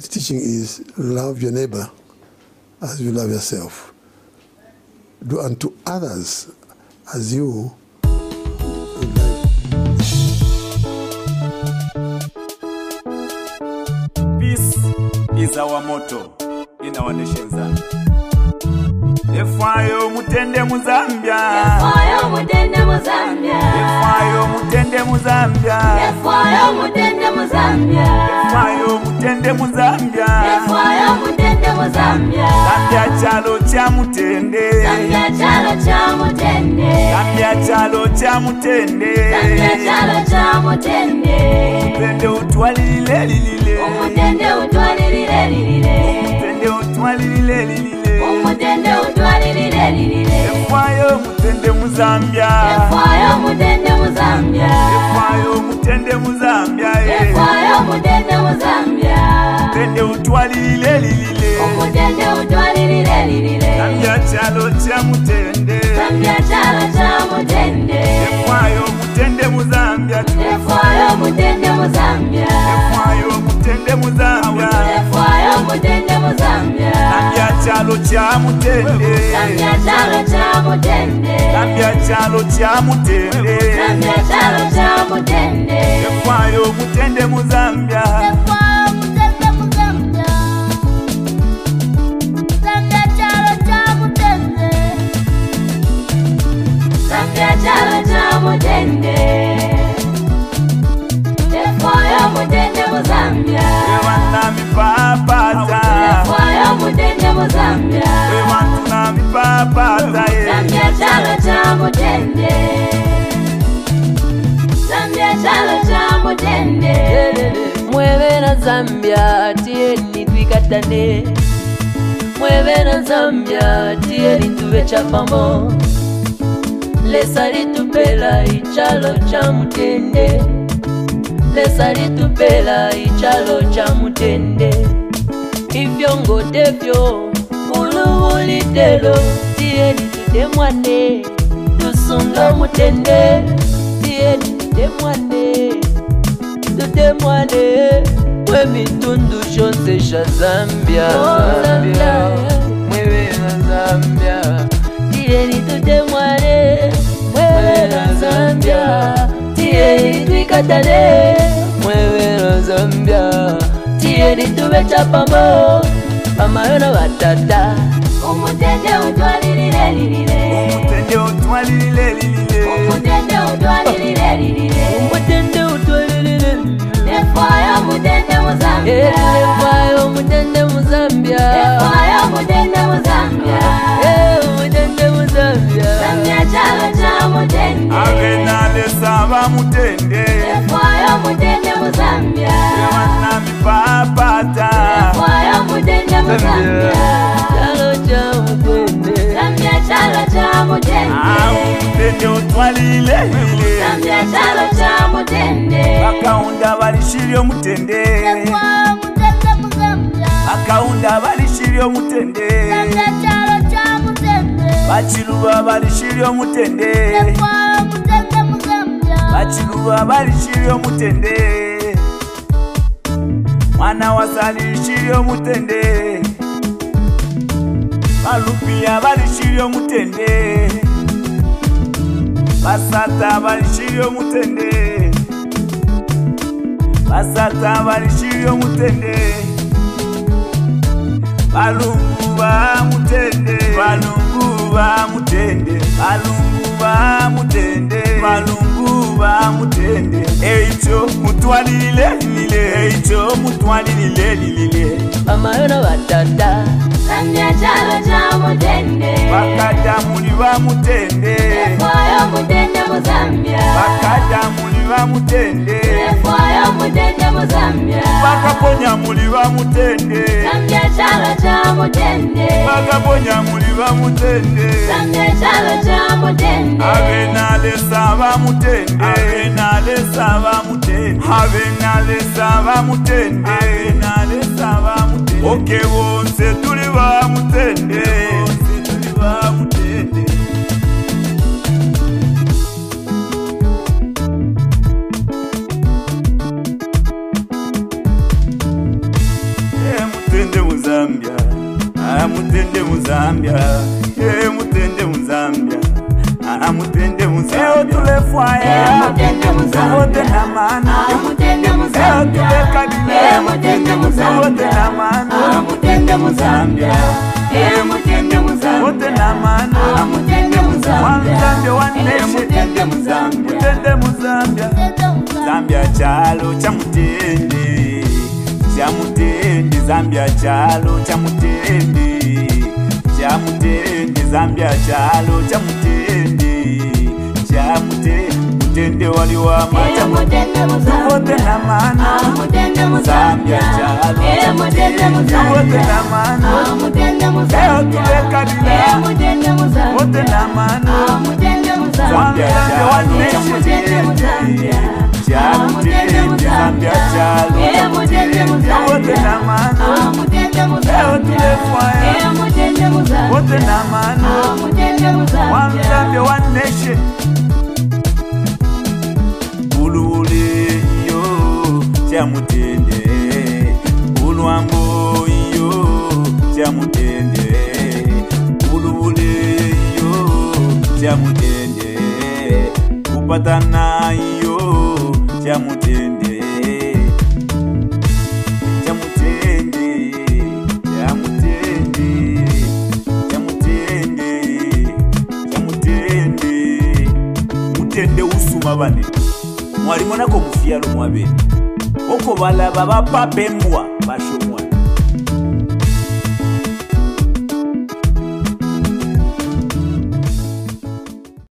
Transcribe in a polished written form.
teaching is love your neighbor as you love yourself. Do unto others as you would like. Peace is our motto in our nation. Efayo mutende mu Zambia. Efayo mutende mu Zambia. Efayo mutende mu Zambia. Efayo mutende mu Zambia. Efayo mutende mu Zambia. Efayo mutende mu Zambia. Zambia chalo cha mutende. Zambia chalo cha mutende. Zambia chalo cha mutende. Zambia chalo cha mutende. Mutende utwalile lilile. Mutende utwalile lilile. Mutende utwalile lilile. Mutende utwalile lilile. Efayo mutende mu Zambia. Efayo mutende mu Zambia. Efayo mutende mu Zambia. Efayo mutende mu Zambia. Mutende utwalile lilile. Mutende utwalile lilile. Zambia chalo cha mutende. Zambia chalo cha mutende. Efayo mutende mu Zambia. Efayo mutende mu Zambia. Efayo mutende mu Zambia. Efayo mutende mu Zambia. Zambia chalo cha mutende. Zambia chalo cha mutende. Zambia chalo cha mutende. Zambia chalo cha mutende. Efayo mutende mu Zambia. Efayo mutende mu Zambia. Zambia chalo cha mutende. Zambia chalo cha mutende. Efayo mutende mu Zambia. Ewana mipapata. Efayo mutende mu Zambia. Ewana tuna mipapata. Zambia chalo cha mutende. Zambia chalo cha mutende. Mueve na Zambia, tieni twikatane. Mueve na Zambia, tieni tuwe chapamo. Lesa litupela ichalo cha mutende. Lesa litupela ichalo cha mutende. Ivyongo devyo uluwulitelo. Tieni tutemwane, tusunga mutende. Tieni tutemwane, tutemwane. Mwe mitundu shonse sha Zambia. Mwewe na Zambia, tieni tutemwane. Mwewe na Zambia, tieni twikatane. Mwewe na Zambia, tieni tuwe chapamo. Mama yona watata. Umutende utwalile lilile. Umutende utwalile lilile. Umutende utwalile lilile. Umutende utwalile lilile. Efayo mutende mu Zambia. Efayo mutende mu Zambia. Efayo mutende mu Zambia. Mutende mu Zambia. Zambia chalo cha mutende. Avenale sava mutende. Efayo mutende mu Zambia. Ewana mipapata. Efayo mutende mu Zambia. Chalo cha mutende. Zambia chalo cha mutende. Mutende utwalile lilile. Zambia chalo cha mutende. Bakaunda balishiryo mutende. Efayo mutende mu Zambia. Bakaunda balishiryo mutende. Zambia chalo cha mutende. Bachiluba balishiryo mutende. Efayo mutende mu Zambia. Bachiluba balishiryo mutende. Mwana wasalishiryo mutende. Balupia balishiryo mutende. Basata balishiryo mutende. Basata balishiryo mutende. Balungu ba mutende. Balungu ba mutende. Balungu ba mutende. Balungu ba mutende. Eicho mutwalile lilile. Eicho mutwalile lilile. Mama yona watata. Zambia chalo cha mutende. Bakada muli ba mutende. Efayo mutende mu Zambia. Bakada muli ba mutende. Efayo mutende mu Zambia. Bakaponya muli ba mutende. Zambia chalo cha mutende. Bakaponya muli ba mutende. Zambia chalo cha mutende. Avenale sava mutende. Avenale sava mutende. Avenale sava mutende. Avenale sava mutende. Oke wonse tuli ba mutende. Wonse tuli ba mutende. Muzambia, mutende Muzambia, mutende Muzambia, mutende Muzambia. Tule fire, mutende Muzambia. Wote na mana, mutende Muzambia. Tule kabila, mutende Muzambia. Wote na mana, mutende Muzambia. Mutende Muzambia. Wote na mana, mutende Muzambia. Muzambia wane, mutende Muzambia. Mutende Muzambia. Zambia chalo cha mutende, cha mutende. Zambia chalo cha mutende, cha mutende. Zambia chalo cha mutende, cha mutende. Mutende waliwa macha mutende Muzambia. Wote na mana, mutende Muzambia. Chalo cha mutende, wote na mana, mutende Muzambia. Tule kabila, mutende Muzambia. Wote na mana, mutende Muzambia. Zambia wane, mutende Muzambia. Zambia chalo mutende wote na mana, mutende Muzambia. Tule fire, mutende Muzambia. Wote na mana, mutende Muzambia. Zambia one nation. Ulule yo cha mutende, ulwambo yo cha mutende, ulule yo cha mutende, kupatana yo cha mutende, cha mutende, cha mutende, cha mutende, cha mutende. Mutende usuma bane mwalimu nako mufyalo mwabeni oko balaba bapapembwa basho